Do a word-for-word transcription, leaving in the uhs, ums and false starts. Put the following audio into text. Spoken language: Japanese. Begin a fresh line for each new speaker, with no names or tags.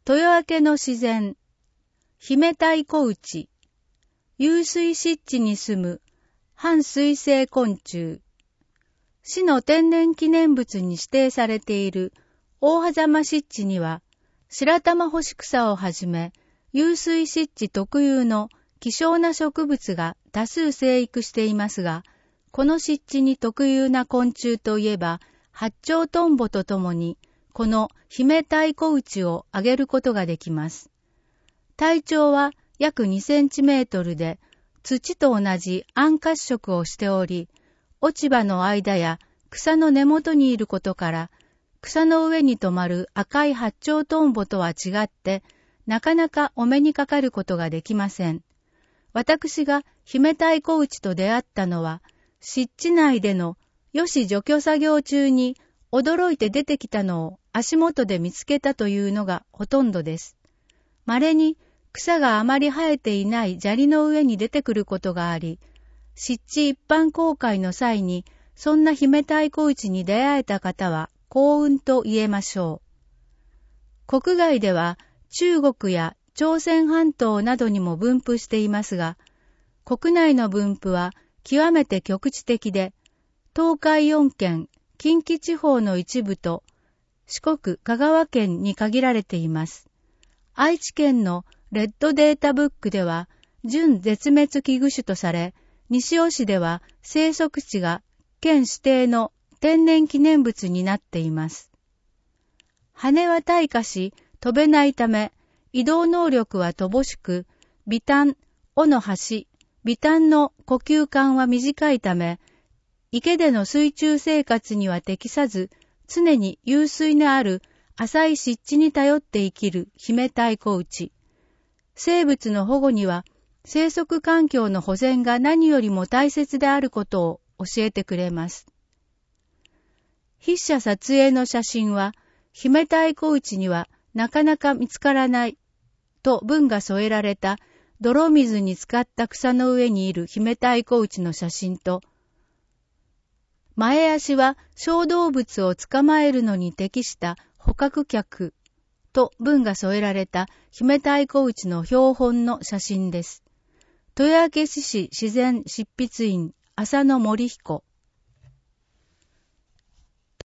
豊明の自然、姫太鼓内、湧水湿地に住む半水生昆虫、市の天然記念物に指定されている大狭間湿地には、白玉干し草をはじめ、湧水湿地特有の希少な植物が多数生育していますが、この湿地に特有な昆虫といえば、八丁トンボとともに、この姫太鼓内を挙げることができます。体長は約にセンチメートルで、土と同じ暗褐色をしており、落ち葉の間や草の根元にいることから、草の上に止まる赤い八丁トンボとは違って、なかなかお目にかかることができません。私が姫太鼓内と出会ったのは、湿地内でのよし除去作業中に驚いて出てきたのを足元で見つけたというのがほとんどです。稀に草があまり生えていない砂利の上に出てくることがあり、湿地一般公開の際にそんな姫太鼓内に出会えた方は幸運と言えましょう。国外では中国や朝鮮半島などにも分布していますが、国内の分布は極めて局地的で、東海よんけん、近畿地方の一部と四国、香川県に限られています。愛知県のレッドデータブックでは準絶滅危惧種とされ、西尾市では生息地が県指定の天然記念物になっています。羽は退化し飛べないため、移動能力は乏しく、尾端、尾の端、尾端の呼吸管は短いため、池での水中生活には適さず、常に湧水のある浅い湿地に頼って生きる姫太鼓内。生物の保護には、生息環境の保全が何よりも大切であることを教えてくれます。筆者撮影の写真は、姫太鼓内にはなかなか見つからないと文が添えられた泥水に浸かった草の上にいる姫太鼓内の写真と、前足は小動物を捕まえるのに適した捕獲脚と文が添えられた姫太鼓内の標本の写真です。豊明市市自然執筆員浅野森彦。